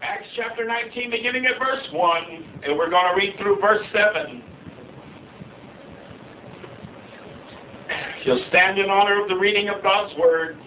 Acts chapter 19, beginning at verse 1, and we're going to read through verse 7. You'll stand in honor of the reading of God's Word.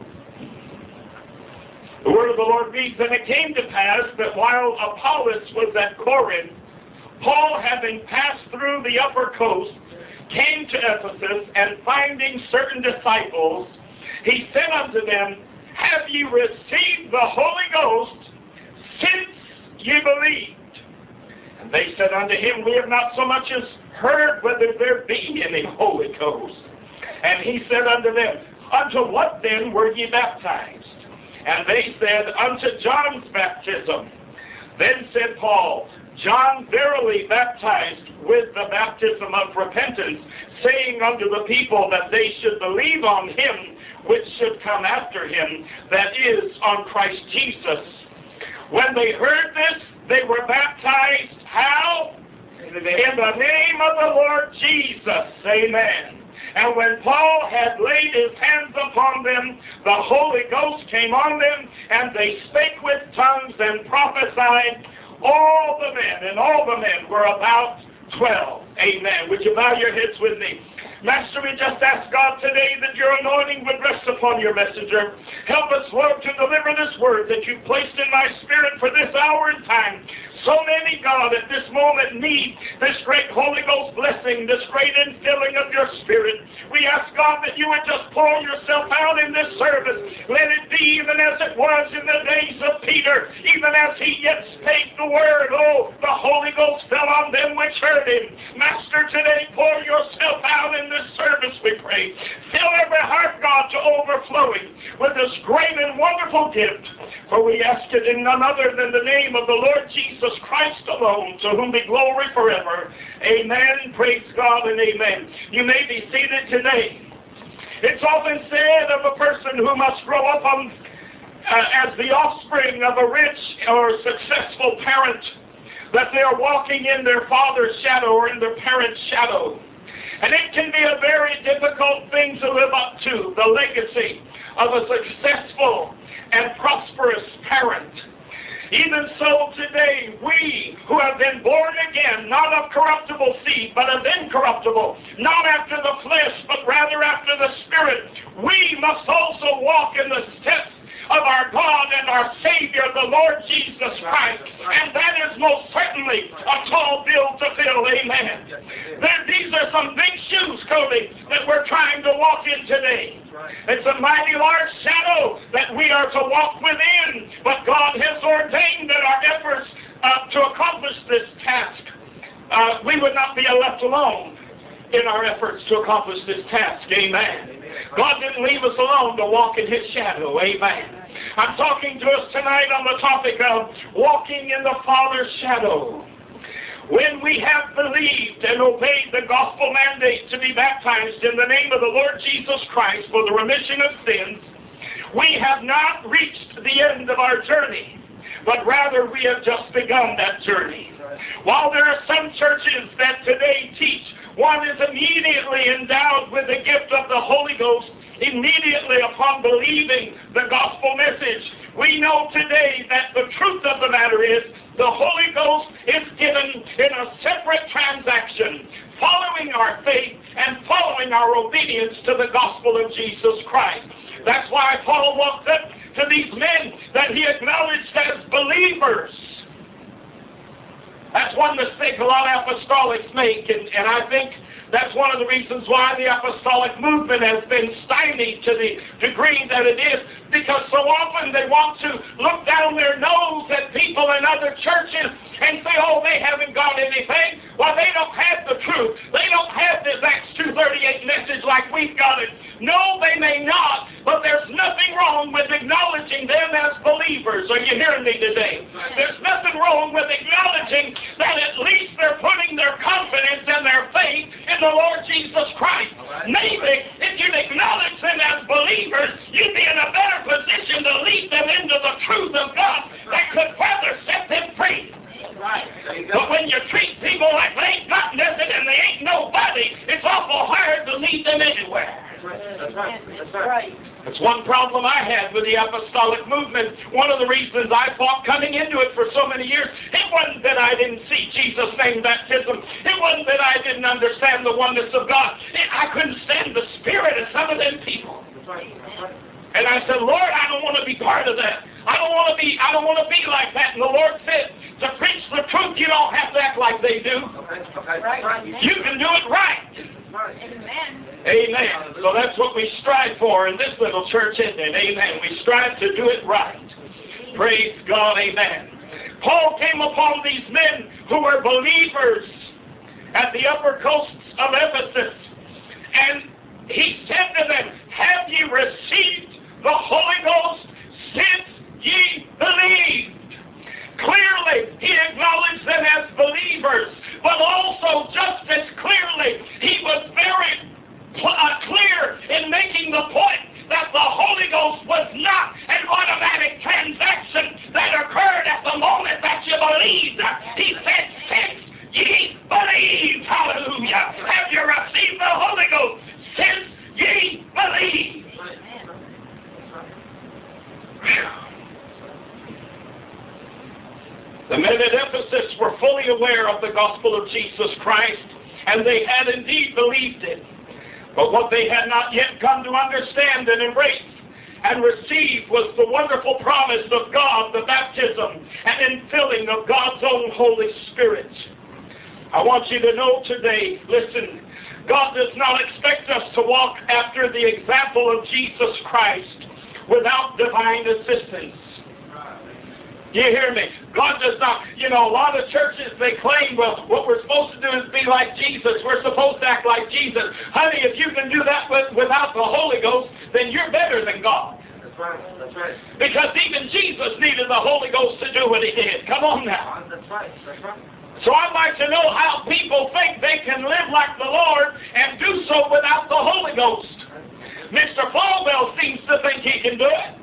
The Word of the Lord reads, "And it came to pass that while Apollos was at Corinth, Paul, having passed through the upper coast, came to Ephesus, and finding certain disciples, he said unto them, Have ye received the Holy Ghost since ye believed? And they said unto him, We have not so much as heard whether there be any Holy Ghost. And he said unto them, Unto what then were ye baptized? And they said, Unto John's baptism. Then said Paul, John verily baptized with the baptism of repentance, saying unto the people that they should believe on him which should come after him, that is, on Christ Jesus. When they heard this, they were baptized, how? In the name of the Lord Jesus. Amen. And when Paul had laid his hands upon them, the Holy Ghost came on them, and they spake with tongues and prophesied. All the men were about 12. Amen. Would you bow your heads with me? Master, we just ask God today that your anointing would rest upon your messenger. Help us, Lord, to deliver this word that you've placed in my spirit for this hour and time. So many, God, at this moment need this great Holy Ghost blessing, this great infilling of your Spirit. We ask, God, that you would just pour yourself out in this service. Let it be even as it was in the days of Peter, even as he yet spake the word. Oh, the Holy Ghost fell on them which heard him. Master, today pour yourself out in this service, we pray. Fill every heart, God, to overflowing with this great and wonderful gift. For we ask it in none other than the name of the Lord Jesus Christ alone, to whom be glory forever. Amen. Praise God and amen. You may be seated today. It's often said of a person who must grow up as the offspring of a rich or successful parent, that they are walking in their father's shadow or in their parent's shadow. And it can be a very difficult thing to live up to, the legacy of a successful and prosperous parent. Even so today, we who have been born again, not of corruptible seed, but of incorruptible, not after the flesh, but rather after the Spirit, we must also walk in the steps of our God and our Savior, the Lord Jesus Christ. And that is most certainly a tall bill to fill. Amen. These are some big shoes, Cody, that we're trying to walk in today. It's a mighty large shadow that we are to walk within, but God has ordained that our efforts to accomplish this task, we would not be left alone in our efforts to accomplish this task. Amen. God didn't leave us alone to walk in his shadow. Amen. I'm talking to us tonight on the topic of walking in the Father's shadow. When we have believed and obeyed the gospel mandate to be baptized in the name of the Lord Jesus Christ for the remission of sins, we have not reached the end of our journey, but rather we have just begun that journey. While there are some churches that today teach one is immediately endowed with the gift of the Holy Ghost immediately upon believing the gospel message, we know today that the truth of the matter is the Holy Ghost is given in a separate transaction, following our faith and following our obedience to the gospel of Jesus Christ. That's why Paul walked up to these men that he acknowledged as believers. That's one mistake a lot of apostolics make, and I think that's one of the reasons why the apostolic movement has been stymied to the degree that it is, because so often they want to look down their nose at people in other churches and say, oh, they haven't got anything. Well, they don't have the truth. They don't have this Acts 2:38 message like we've got it. No, they may not, but there's nothing wrong with acknowledging them as believers. Are you hearing me today? There's nothing wrong with acknowledging that at least they're putting their confidence and their faith in the Lord Jesus Christ. Maybe if you'd acknowledge them as believers, you'd be in a better position to lead them into the truth of God that could further set them free. Right. But when you treat people like they ain't got nothing and they ain't nobody, it's awful hard to lead them anywhere. That's right. That's right. That's one problem I had with the apostolic movement. One of the reasons I fought coming into it for so many years, it wasn't that I didn't see Jesus' name baptism. It wasn't that I didn't understand the oneness of God. I couldn't stand the spirit of some of them people. That's right. That's right. And I said, Lord, I don't want to be part of that. I don't want to be like that. And the Lord said, to preach the truth, you don't have to act like they do. Okay. Right. You can do it right. Amen. Amen. So that's what we strive for in this little church, isn't it? Amen. We strive to do it right. Praise God. Amen. Paul came upon these men who were believers at the upper coasts of Ephesus. And he said to them, have ye received the Holy Ghost since ye believed? Clearly, he acknowledged them as believers, but also just as clearly, he was very clear in making the point that the Holy Ghost was not an automatic transaction that occurred at the moment that you believed. He said, since ye believed, hallelujah, have you received the Holy Ghost since ye believed? The men at Ephesus were fully aware of the gospel of Jesus Christ, and they had indeed believed it. But what they had not yet come to understand and embrace and receive was the wonderful promise of God, the baptism and infilling of God's own Holy Spirit. I want you to know today, listen, God does not expect us to walk after the example of Jesus Christ without divine assistance. You hear me? God does not, a lot of churches, they claim, well, what we're supposed to do is be like Jesus. We're supposed to act like Jesus. Honey, if you can do that without the Holy Ghost, then you're better than God. That's right. That's right. Because even Jesus needed the Holy Ghost to do what he did. Come on now. That's right. That's right. So I'd like to know how people think they can live like the Lord and do so without the Holy Ghost. Mr. Falwell seems to think he can do it.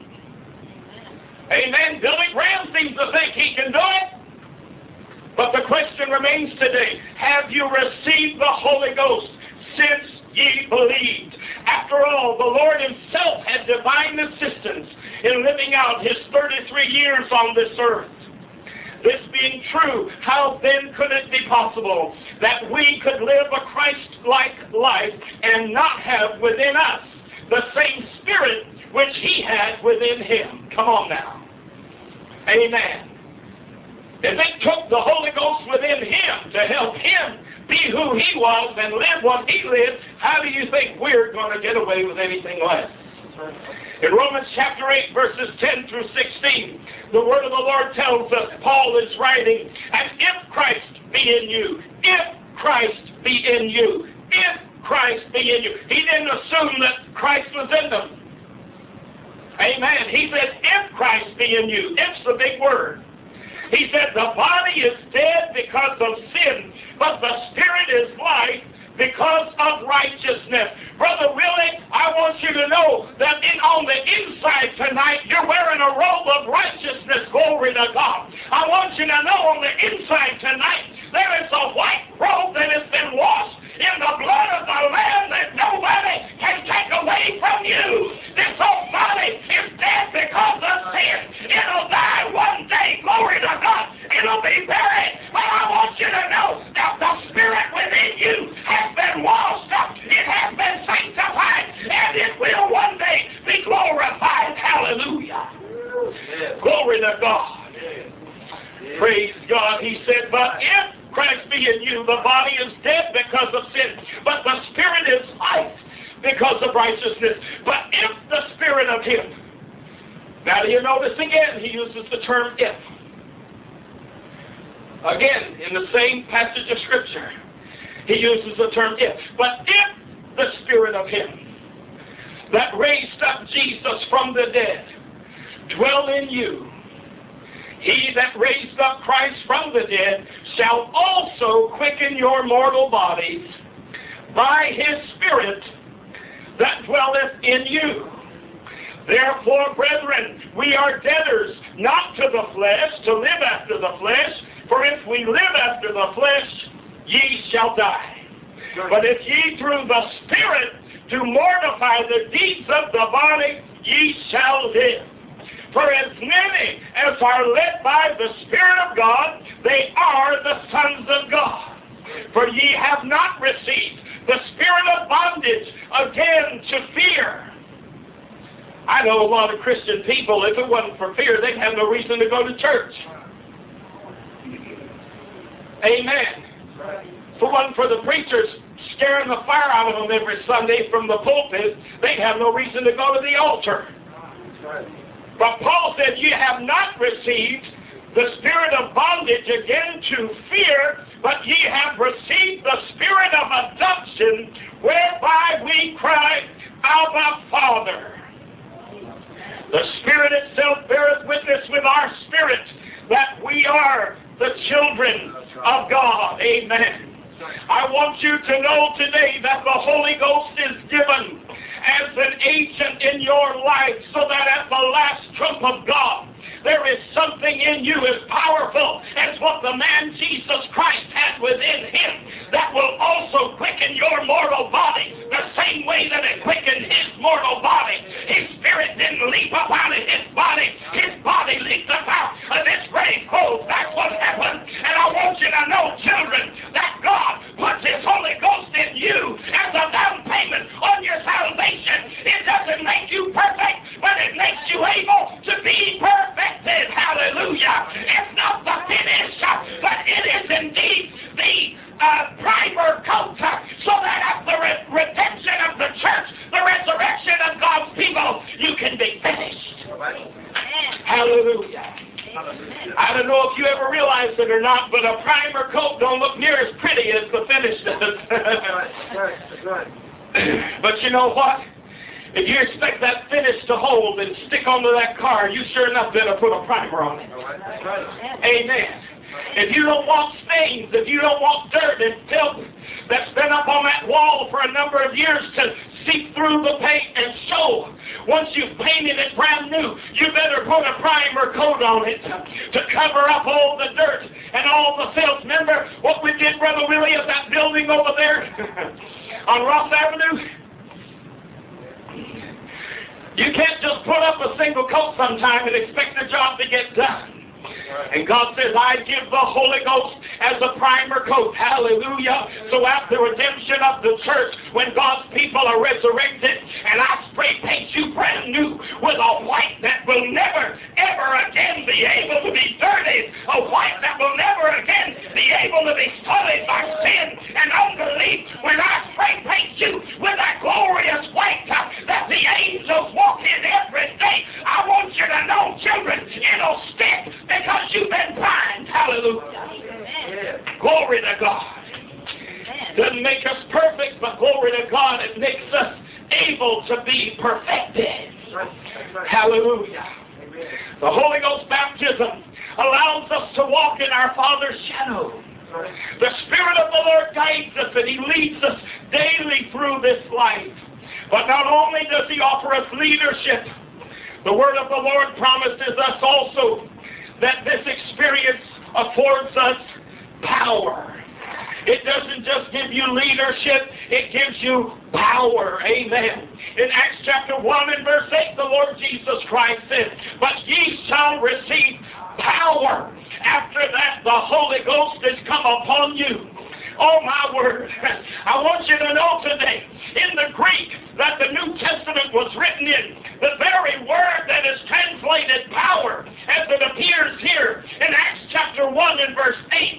Amen. Billy Graham seems to think he can do it. But the question remains today, have you received the Holy Ghost since ye believed? After all, the Lord himself had divine assistance in living out his 33 years on this earth. This being true, how then could it be possible that we could live a Christ-like life and not have within us the same Spirit which he had within him? Come on now. Amen. If it took the Holy Ghost within him to help him be who he was and live what he lived, how do you think we're going to get away with anything less? In Romans chapter 8, verses 10 through 16, the word of the Lord tells us, Paul is writing, and if Christ be in you, if Christ be in you, if Christ be in you. He didn't assume that Christ was in them. Amen. He said, if Christ be in you. It's the big word. He said, the body is dead because of sin, but the spirit is life because of righteousness. Brother Willie, I want you to know that on the inside tonight, you're wearing a robe of righteousness. Glory to God. I want you to know on the inside tonight, there is a white robe that has been washed in the blood of the Lamb that nobody can take away from you. This old body is dead because of sin. It'll die one day. Glory to God. It'll be buried. But I want you to know that the spirit within you has been washed up. It has been sanctified. And it will one day be glorified. Hallelujah. Yes. Glory to God. Yes. Praise God. He said, but if Christ be in you, the body is dead because of sin, but the spirit is life because of righteousness. But if the spirit of him, now do you notice again, he uses the term if. Again, in the same passage of Scripture, he uses the term if. But if the spirit of him that raised up Jesus from the dead dwell in you, he that raised up Christ from the dead shall also quicken your mortal bodies by his Spirit that dwelleth in you. Therefore, brethren, we are debtors not to the flesh, to live after the flesh. For if we live after the flesh, ye shall die. But if ye through the Spirit to mortify the deeds of the body, ye shall live. For as many as are led by the Spirit of God, they are the sons of God. For ye have not received the spirit of bondage again to fear. I know a lot of Christian people, if it wasn't for fear, they'd have no reason to go to church. Amen. If it wasn't for the preachers scaring the fire out of them every Sunday from the pulpit, they'd have no reason to go to the altar. But Paul said, ye have not received the spirit of bondage again to fear, but ye have received the spirit of adoption, whereby we cry, Abba, Father. The Spirit itself beareth witness with our spirit that we are the children of God. Amen. I want you to know today that the Holy Ghost is given as an agent in your life so that at the last trump of God, there is something in you as powerful as what the man Jesus Christ had within him that will also quicken your mortal body the same way that it quickened his mortal body. His spirit didn't leap up out of his body leaped up out of his grave clothes. That's what happened. And I want you to know, children, that God puts his Holy Ghost in you as a down payment on your salvation. It doesn't make you perfect, but it makes you able to be perfect. Hallelujah. It's not the finish, but it is indeed the primer coat so that at the redemption of the church, the resurrection of God's people, you can be finished. Hallelujah. I don't know if you ever realized it or not, but a primer coat don't look near as pretty as the finish does. That's right. But you know what? If you expect that finish to hold and stick onto that car, you sure enough better put a primer on it. Amen. If you don't want stains, if you don't want dirt and filth that's been up on that wall for a number of years to seep through the paint and show, once you've painted it brand new, you better put a primer coat on it to cover up all the dirt and all the filth. Remember what we did, Brother Willie, at that building over there on Ross Avenue? You can't just put up a single coat sometime and expect the job to get done. And God says, I give the Holy Ghost as a primer coat. Hallelujah. So at the redemption of the church, when God's people are resurrected, and I spray paint you brand new with a white that will never, ever again be able to be dirtied, a white that will never again be able to be sullied by sin and unbelief, when I spray paint you with that glorious white that the angels walk in every day, I want you to know, children, it'll stick because you've been primed. Hallelujah. Amen. Glory to God. Amen. Doesn't make us perfect, but glory to God, it makes us able to be perfected. Right. Hallelujah. Amen. The Holy Ghost baptism allows us to walk in our Father's shadow. Right. The Spirit of the Lord guides us and He leads us daily through this life. But not only does He offer us leadership, the Word of the Lord promises us also that this experience affords us power. It doesn't just give you leadership, it gives you power. Amen. In Acts chapter 1 and verse 8, the Lord Jesus Christ said, but ye shall receive power. After that, the Holy Ghost has come upon you. Oh, my word. I want you to know today, in the Greek that the New Testament was written in, the very word that is translated power, as it appears here in Acts chapter 1 and verse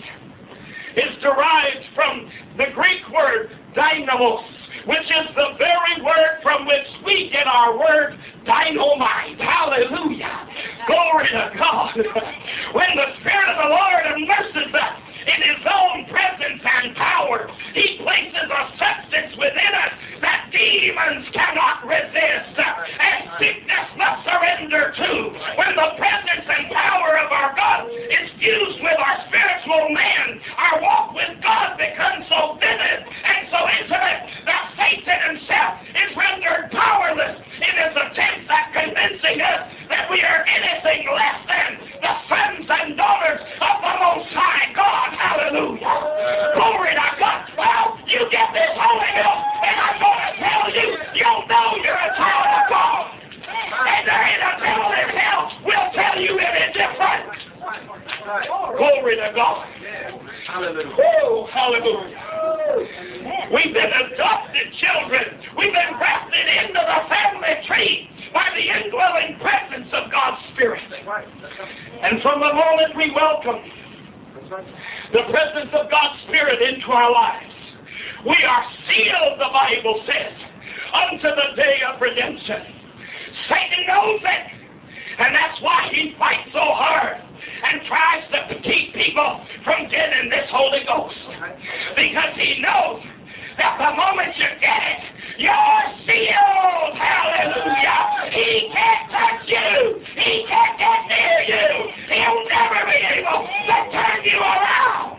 8, is derived from the Greek word dynamos, which is the very word from which we get our word dynamite. Hallelujah. Glory to God. When the Spirit of the Lord immerses us in His own presence and power, He places a substance within us that demons cannot resist and sickness must surrender to. When the presence and power of our God is fused with our spiritual man, our walk with God becomes so vivid and so intimate that Satan himself is rendered powerless in his attempts at convincing us that we are anything less than the sons and daughters of the Most High God. Hallelujah. Glory to God. Well, you get this Holy Ghost, and I'm going to tell you Glory to God. Hallelujah. Oh, hallelujah. We've been adopted children. We've been grafted into the family tree by the indwelling presence of God's Spirit. And from the moment we welcome the presence of God's Spirit into our lives, we are sealed, the Bible says, unto the day of redemption. Satan knows it, and that's why he fights so hard and tries to keep people from getting this Holy Ghost. Because he knows that the moment you get it, you're sealed. Hallelujah. He can't touch you. He can't get near you. He'll never be able to turn you around.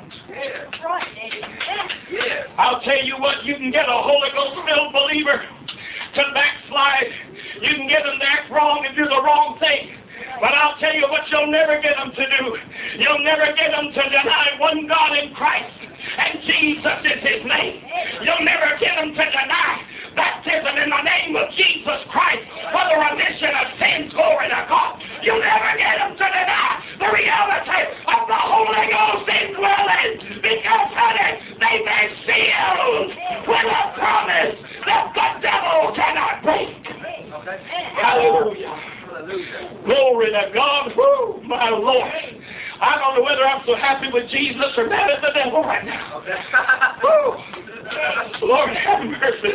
I'll tell you what, you can get a Holy Ghost-filled believer to backslide. You can get them to act wrong and do the wrong thing. But I'll tell you what you'll never get them to do. You'll never get them to deny one God in Christ, and Jesus is his name. You'll never get them to deny baptism in the name of Jesus Christ for the remission of sins. Glory to God. You'll never get them to deny the reality of the Holy Ghost indwelling, because they've been sealed with a promise that the devil cannot break. Hallelujah. Glory to God. Woo, my Lord. I don't know whether I'm so happy with Jesus or mad at the devil right now. Woo. Lord have mercy.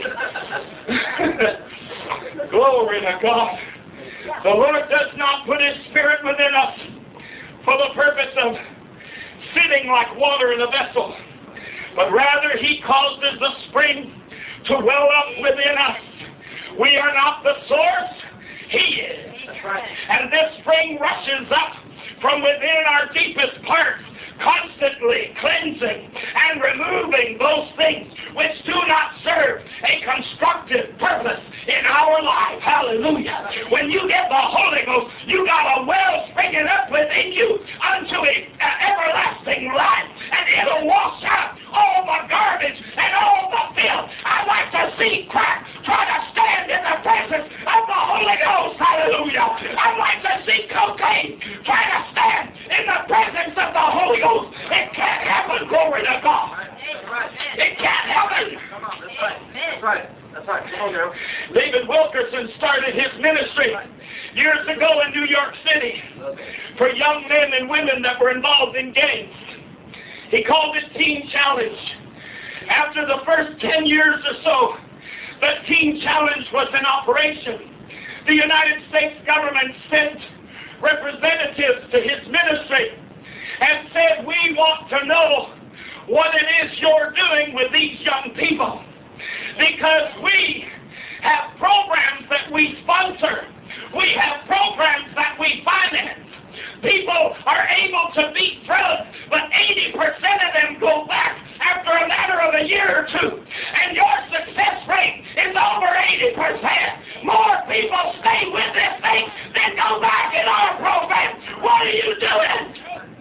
Glory to God. The Lord does not put his Spirit within us for the purpose of sitting like water in a vessel, but rather he causes the spring to well up within us. We are not the source. He is. And this spring rushes up from within our deepest parts, constantly cleansing and removing those things which do not serve a constructive purpose in our life. Hallelujah. When you get the Holy Ghost, you got a well springing up within you unto everlasting life, and it'll wash out all the garbage and all the filth. I like to see crack try to stand in the presence of the Holy Ghost. Hallelujah. I'd like to see cocaine try to stand in the presence of the Holy Ghost. It can't happen. Glory to God. It can't happen. That's right. That's right. Come on now. David Wilkerson started his ministry years ago in New York City for young men and women that were involved in gangs. He called it Teen Challenge. After the first 10 years or so, the Teen Challenge was in operation. The United States government sent representatives to his ministry and said, we want to know what it is you're doing with these young people, because we have programs that we sponsor. We have programs that we finance. People are able to beat drugs, but 80% of them go back after a matter of a year or two. And your success rate is over 80%. More people stay with this thing than go back in our program. What are you doing?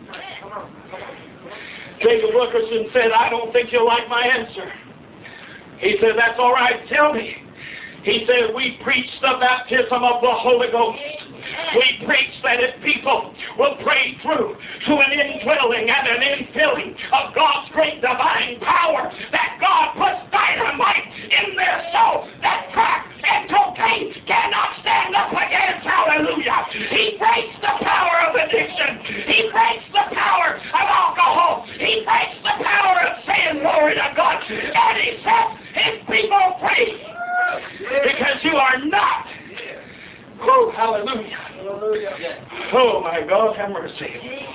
David Wilkerson said, I don't think you'll like my answer. He said, that's all right, tell me. He said, we preach the baptism of the Holy Ghost. We preach that if people will pray through to an indwelling and an infilling of God's great divine power, that God puts dynamite in their soul that crack and cocaine cannot stand up against. Hallelujah. He breaks the power of addiction. He breaks the power of alcohol. He breaks the power of sin. Glory to God. And he sets his people free. Because you are not. Oh, hallelujah. Oh, my God, have mercy.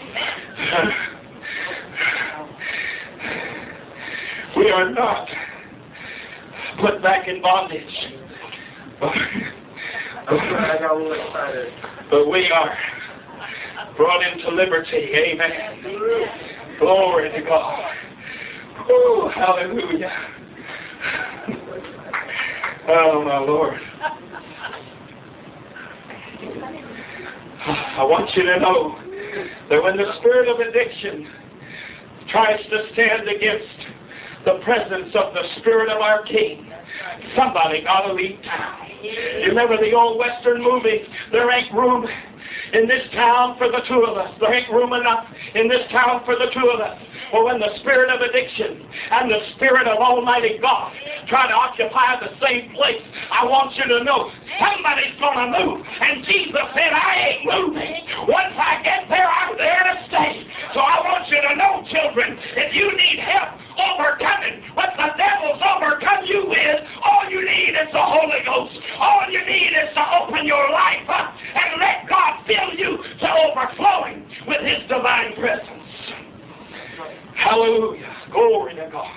We are not put back in bondage. But we are brought into liberty. Amen. Glory to God. Oh, hallelujah. Oh, my Lord. I want you to know that when the spirit of addiction tries to stand against the presence of the Spirit of our King, somebody got to leave town. You remember the old Western movie, There Ain't Room In this town for the two of us. There ain't room enough in this town for the two of us. But when the spirit of addiction and the spirit of Almighty God try to occupy the same place, I want you to know somebody's going to move. And Jesus said, I ain't moving. Once I get there, I'm there to stay. So I want you to know, children, if you need help overcoming what the devil's overcome you with, all you need is the Holy Ghost. All you need is to open your life up and let God fill you to overflowing with His divine presence. Hallelujah. Glory to God.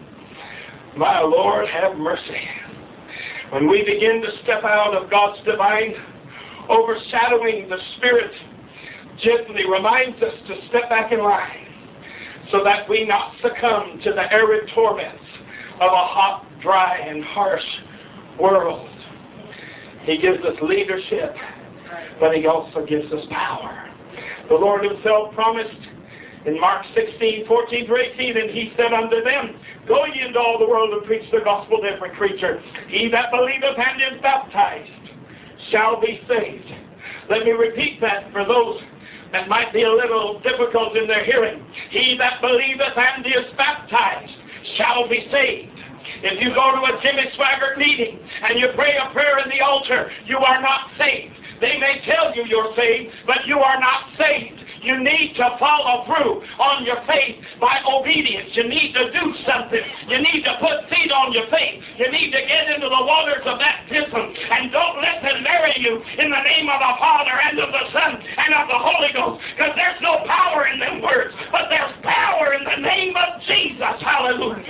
My Lord, have mercy. When we begin to step out of God's divine overshadowing, the Spirit gently reminds us to step back in line so that we not succumb to the arid torments of a hot, dry, and harsh world. He gives us leadership, but He also gives us power. The Lord Himself promised in Mark 16:14-18, and He said unto them, Go ye into all the world and preach the gospel to every creature. He that believeth and is baptized shall be saved. Let me repeat that for those that might be a little difficult in their hearing. He that believeth and is baptized shall be saved. If you go to a Jimmy Swaggart meeting and you pray a prayer in the altar, you are not saved. They may tell you you're saved, but you are not saved. You need to follow through on your faith by obedience. You need to do something. You need to put feet on your faith. You need to get into the waters of baptism. And don't let them marry you in the name of the Father and of the Son and of the Holy Ghost. Because there's no power in them words, but there's power in the name of Jesus. Hallelujah.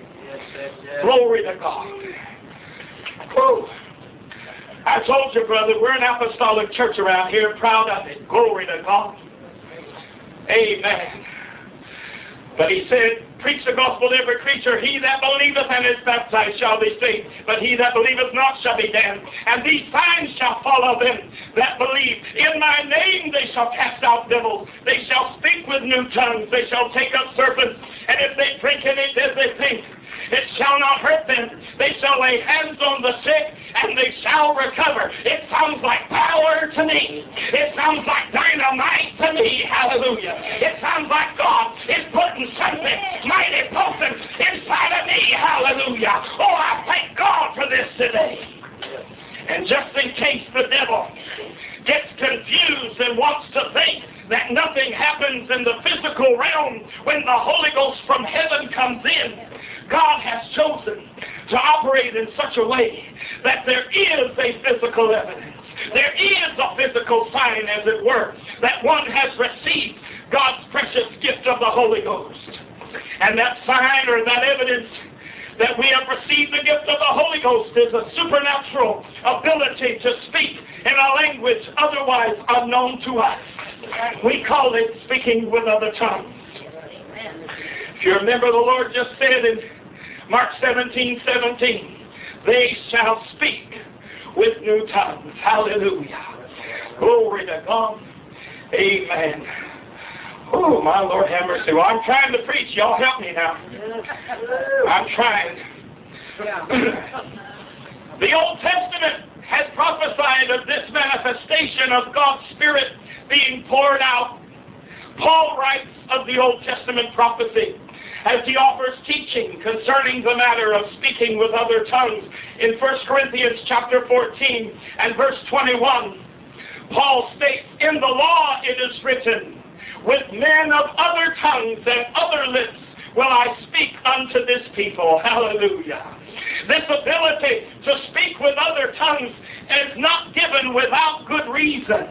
Glory to God. Oh, I told you, brother, we're an apostolic church around here, proud of it. Glory to God. Amen. But He said, preach the gospel to every creature. He that believeth and is baptized shall be saved, but he that believeth not shall be damned. And these signs shall follow them that believe. In my name they shall cast out devils. They shall speak with new tongues. They shall take up serpents. And if they drink any deadly thing, it shall not hurt them. They shall lay hands on the sick, and they shall recover. It sounds like power to me. It sounds like dynamite to me. Hallelujah. It sounds like God is putting something mighty potent inside of me. Hallelujah. Oh, I thank God for this today. And just in case the devil gets confused and wants to think that nothing happens in the physical realm when the Holy Ghost from heaven comes in, God has chosen to operate in such a way that there is a physical evidence. There is a physical sign, as it were, that one has received God's precious gift of the Holy Ghost. And that sign or that evidence that we have received the gift of the Holy Ghost is a supernatural ability to speak in a language otherwise unknown to us. We call it speaking with other tongues. If you remember, the Lord just said in Mark 17:17, they shall speak with new tongues. Hallelujah. Glory to God. Amen. Oh, my Lord, have mercy. Well, I'm trying to preach. Y'all help me now. I'm trying. The Old Testament has prophesied of this manifestation of God's Spirit being poured out. Paul writes of the Old Testament prophecy as he offers teaching concerning the matter of speaking with other tongues. In 1 Corinthians chapter 14 and verse 21, Paul states, in the law it is written, with men of other tongues and other lips will I speak unto this people. Hallelujah. This ability to speak with other tongues is not given without good reason.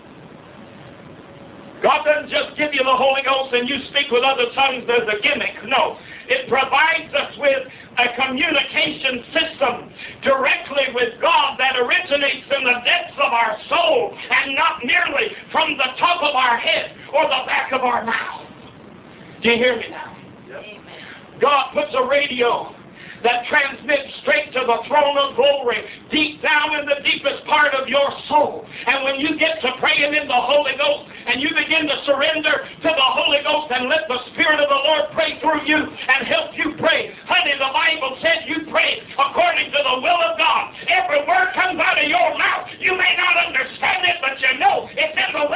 God doesn't just give you the Holy Ghost and you speak with other tongues as a gimmick. No. It provides us with a communication system directly with God that originates in the depths of our soul and not merely from the top of our head or the back of our mouth. Do you hear me now? Yep. God puts a radio that transmits straight to the throne of glory, deep down in the deepest part of your soul. And when you get to praying in the Holy Ghost, and you begin to surrender to the Holy Ghost and let the Spirit of the Lord pray through you and help you pray. Honey, the Bible says you pray according to the will of God. Every word comes out of your mouth. You may not understand it, but you know it's in the will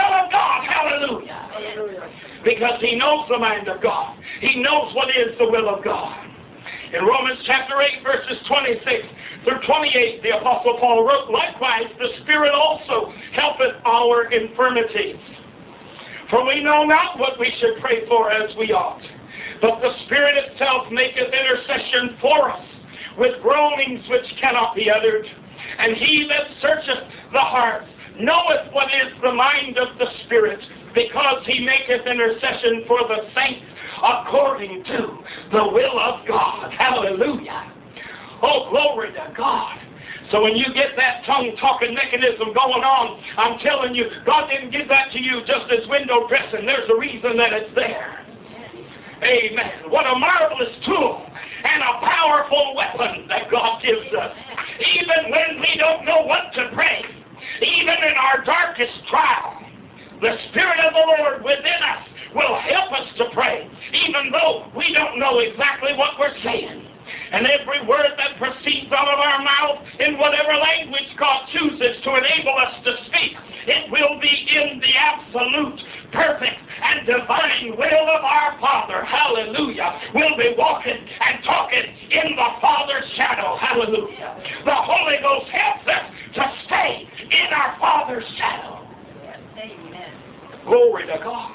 because he knows the mind of God. He knows what is the will of God. In Romans chapter 8, verses 26 through 28, the Apostle Paul wrote, likewise, the Spirit also helpeth our infirmities. For we know not what we should pray for as we ought, but the Spirit itself maketh intercession for us with groanings which cannot be uttered. And he that searcheth the heart knoweth what is the mind of the Spirit, because he maketh intercession for the saints according to the will of God. Hallelujah. Oh, glory to God. So when you get that tongue-talking mechanism going on, I'm telling you, God didn't give that to you just as window dressing. There's a reason that it's there. Amen. What a marvelous tool and a powerful weapon that God gives us. Even when we don't know what to pray, even in our darkest trial, the Spirit of the Lord within us will help us to pray, even though we don't know exactly what we're saying. And every word that proceeds out of our mouth in whatever language God chooses to enable us to speak, it will be in the absolute, perfect, and divine will of our Father. Hallelujah. We'll be walking and talking in the Father's shadow. Hallelujah. The Holy Ghost helps us to stay in our Father's shadow. Amen. Glory to God.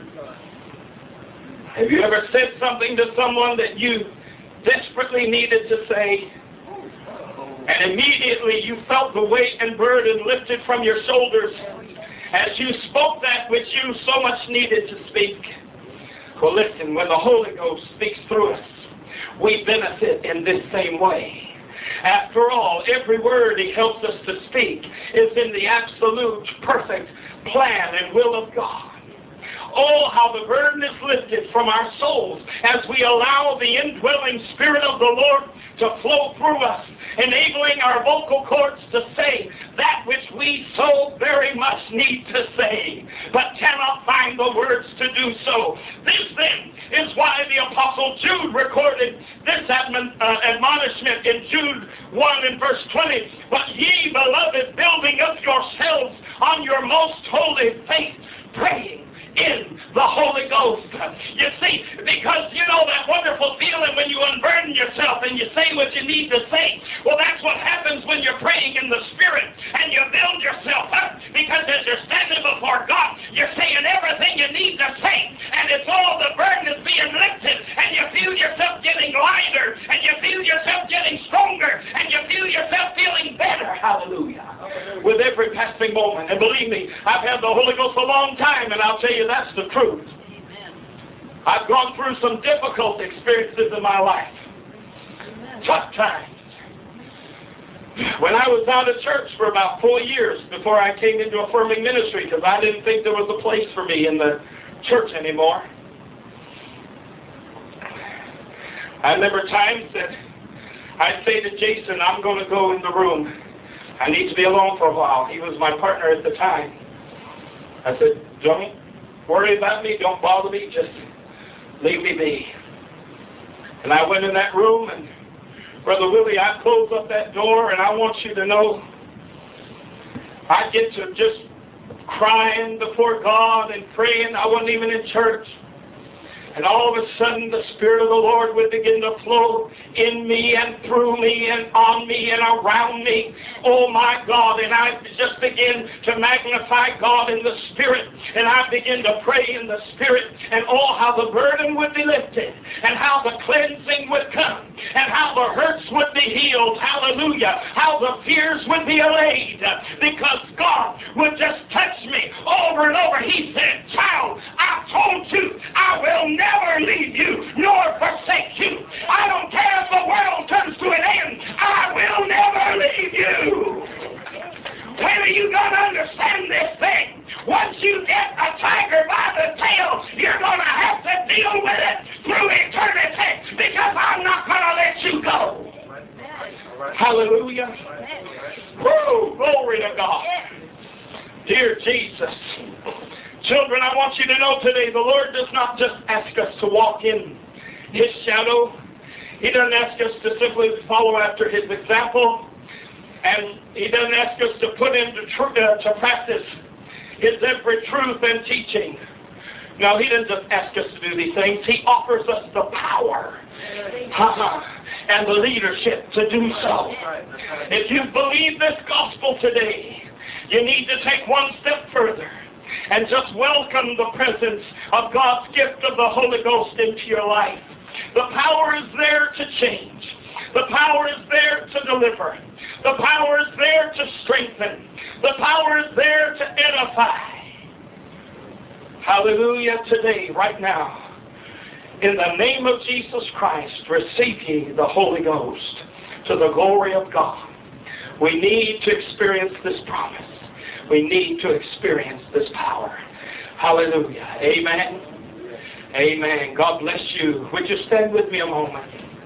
Have you ever said something to someone that you desperately needed to say, and immediately you felt the weight and burden lifted from your shoulders as you spoke that which you so much needed to speak? Well, listen, when the Holy Ghost speaks through us, we benefit in this same way. After all, every word he helps us to speak is in the absolute, perfect plan and will of God. Oh, how the burden is lifted from our souls as we allow the indwelling Spirit of the Lord to flow through us, enabling our vocal cords to say that which we so very much need to say, but cannot find the words to do so. This then is why the Apostle Jude recorded this admonishment in Jude 1 and verse 20. But ye, beloved, building up yourselves on your most holy faith, praying in the Holy Ghost. You see, because you know that wonderful feeling when you unburden yourself and you say what you need to say. Well, that's what happens when you're praying in the Spirit and you build yourself up, because as you're standing before God, you're saying everything you need to say, and it's all the burden is being lifted, and you feel yourself getting lighter, and you feel yourself getting stronger, and you feel yourself feeling better. Hallelujah. With every passing moment. And believe me, I've had the Holy Ghost a long time, and I'll tell you that's the truth. Amen. I've gone through some difficult experiences in my life. Amen. Tough times. When I was out of church for about 4 years before I came into affirming ministry, because I didn't think there was a place for me in the church anymore. I remember times that I'd say to Jason, I'm going to go in the room. I need to be alone for a while. He was my partner at the time. I said, don't worry about me. Don't bother me. Just leave me be. And I went in that room, and Brother Willie, I closed up that door, and I want you to know I get to just crying before God and praying. I wasn't even in church. And all of a sudden, the Spirit of the Lord would begin to flow in me and through me and on me and around me. Oh, my God. And I just begin to magnify God in the Spirit. And I begin to pray in the Spirit. And oh, how the burden would be lifted. And how the cleansing would come. And how the hurts would be healed. Hallelujah. How the fears would be allayed. Because God would just touch me over and over. He said, child, I told you I will never leave you nor forsake you. I don't care if the world comes to an end. I will never leave you. When are you going to understand this thing? Once you get a tiger by the tail, you're going to have to deal with it through eternity, because I'm not going to let you go. Hallelujah. Woo, glory to God. Dear Jesus. Children, I want you to know today, the Lord does not just ask us to walk in His shadow. He doesn't ask us to simply follow after His example. And He doesn't ask us to put into to practice His every truth and teaching. No, He didn't just ask us to do these things. He offers us the power and the leadership to do so. If you believe this gospel today, you need to take one step further and just welcome the presence of God's gift of the Holy Ghost into your life. The power is there to change. The power is there to deliver. The power is there to strengthen. The power is there to edify. Hallelujah. Today, right now, in the name of Jesus Christ, receive ye the Holy Ghost to the glory of God. We need to experience this promise. We need to experience this power. Hallelujah. Amen. Amen. God bless you. Would you stand with me a moment?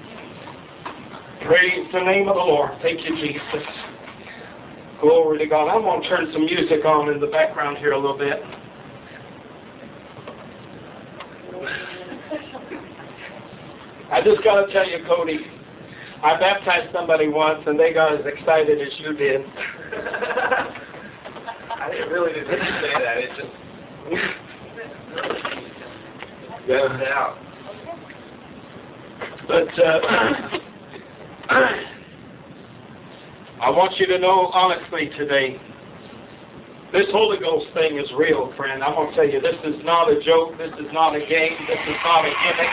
Praise the name of the Lord. Thank you, Jesus. Glory to God. I'm going to turn some music on in the background here a little bit. I just got to tell you, Cody, I baptized somebody once and they got as excited as you did. I really didn't say that. It just goes out. But I want you to know honestly today, this Holy Ghost thing is real, friend. I'm going to tell you, this is not a joke. This is not a game. This is not a gimmick.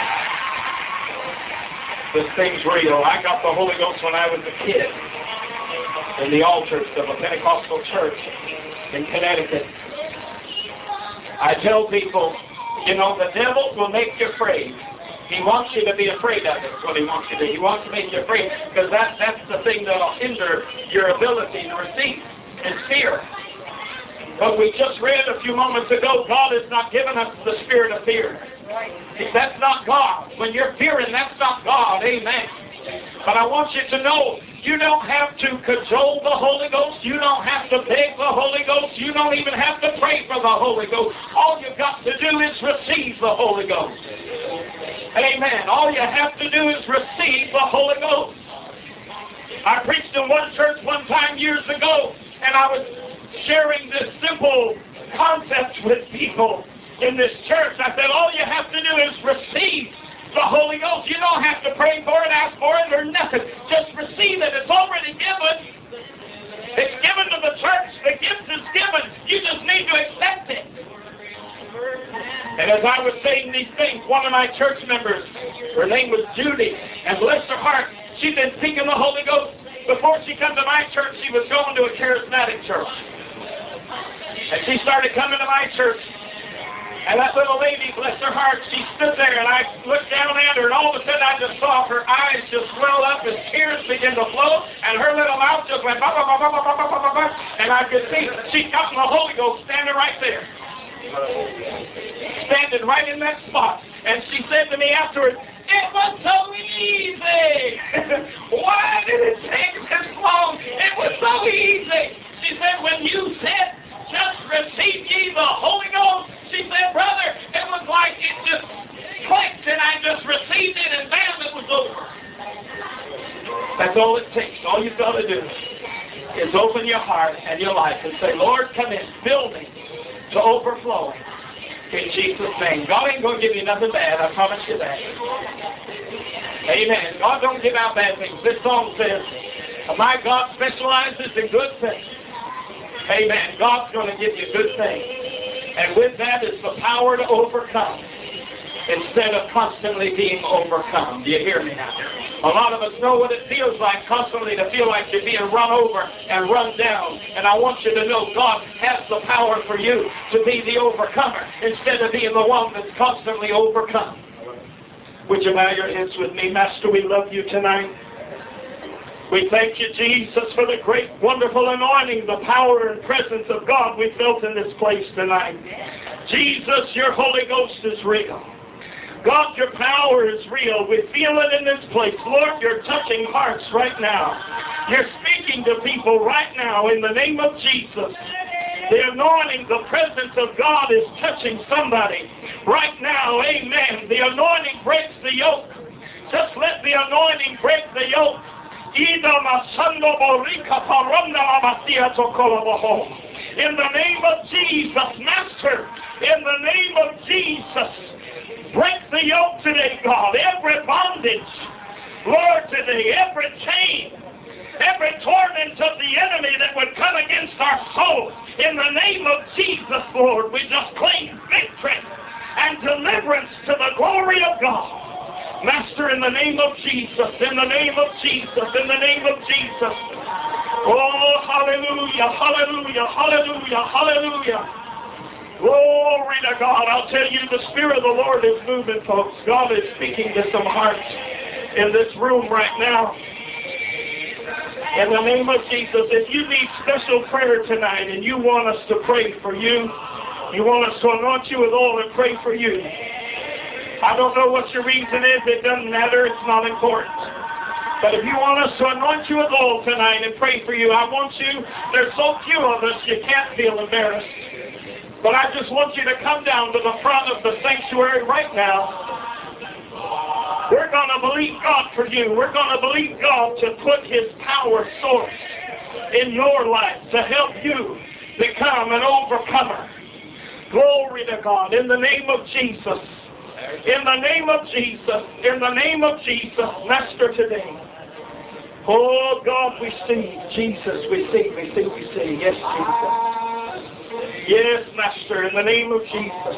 This thing's real. I got the Holy Ghost when I was a kid in the altars of a Pentecostal church in Connecticut. I tell people, you know, the devil will make you afraid. He wants you to be afraid of it. That's what he wants you to do. He wants to make you afraid because that's the thing that will hinder your ability to receive is fear. But we just read a few moments ago, God has not given us the spirit of fear. That's not God. When you're fearing, that's not God. Amen. But I want you to know, you don't have to cajole the Holy Ghost. You don't have to beg the Holy Ghost. You don't even have to pray for the Holy Ghost. All you've got to do is receive the Holy Ghost. Amen. All you have to do is receive the Holy Ghost. I preached in one church one time years ago, and I was sharing this simple concept with people in this church. I said, all you have to do is receive the Holy Ghost. You don't have to pray for it, ask for it, or nothing. Just receive it. It's already given. It's given to the church. The gift is given. You just need to accept it. And as I was saying these things, one of my church members, her name was Judy, and bless her heart, she'd been seeking the Holy Ghost. Before she come to my church, she was going to a charismatic church. And she started coming to my church. And that little lady, bless her heart, she stood there, and I looked down at her, and all of a sudden I just saw her eyes just swell up and tears begin to flow, and her little mouth just went, bah, bah, bah, bah, bah, bah, bah, bah, bah, and I could see she got the Holy Ghost standing right there. Standing right in that spot. And she said to me afterwards, it was so easy. Why did it take this long? It was so easy. She said, when you said, just receive ye the Holy Ghost, she said, brother, it was like it just clicked and I just received it and bam, it was over. That's all it takes. All you've got to do is open your heart and your life and say, Lord, come in, fill me to overflowing. In Jesus' name. God ain't going to give you nothing bad. I promise you that. Amen. God don't give out bad things. This song says, my God specializes in good things. Amen. God's going to give you good things. And with that is the power to overcome instead of constantly being overcome. Do you hear me now? A lot of us know what it feels like constantly to feel like you're being run over and run down. And I want you to know God has the power for you to be the overcomer instead of being the one that's constantly overcome. Would you bow your heads with me? Master, we love you tonight. We thank you, Jesus, for the great, wonderful anointing, the power and presence of God we felt in this place tonight. Jesus, your Holy Ghost is real. God, your power is real. We feel it in this place. Lord, you're touching hearts right now. You're speaking to people right now in the name of Jesus. The anointing, the presence of God is touching somebody right now. Amen. The anointing breaks the yoke. Just let the anointing break the yoke. In the name of Jesus, Master, In the name of Jesus, break the yoke today, God. Every bondage, Lord, today, every chain, every torment of the enemy that would come against our soul. In the name of Jesus, Lord, we just claim victory and deliverance to the glory of God. Master, in the name of Jesus, in the name of Jesus, in the name of Jesus. Oh, hallelujah, hallelujah, hallelujah, hallelujah. Glory to God. I'll tell you, the Spirit of the Lord is moving, folks. God is speaking to some hearts in this room right now. In the name of Jesus, if you need special prayer tonight and you want us to pray for you, you want us to anoint you with oil and pray for you. I don't know what your reason is. It doesn't matter. It's not important. But if you want us to anoint you with oil tonight and pray for you, I want you, there's so few of us, you can't feel embarrassed. But I just want you to come down to the front of the sanctuary right now. We're going to believe God for you. We're going to believe God to put His power source in your life to help you become an overcomer. Glory to God. In the name of Jesus. In the name of Jesus. In the name of Jesus. Master, today. Oh God, we see. Jesus, we see. We see. We see. Yes, Jesus. Yes, Master. In the name of Jesus.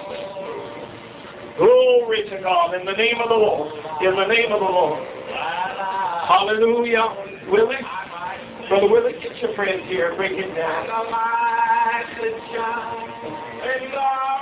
Glory to God. In the name of the Lord. In the name of the Lord. Hallelujah. Willie? Brother Willie, get your friend here. Bring him down.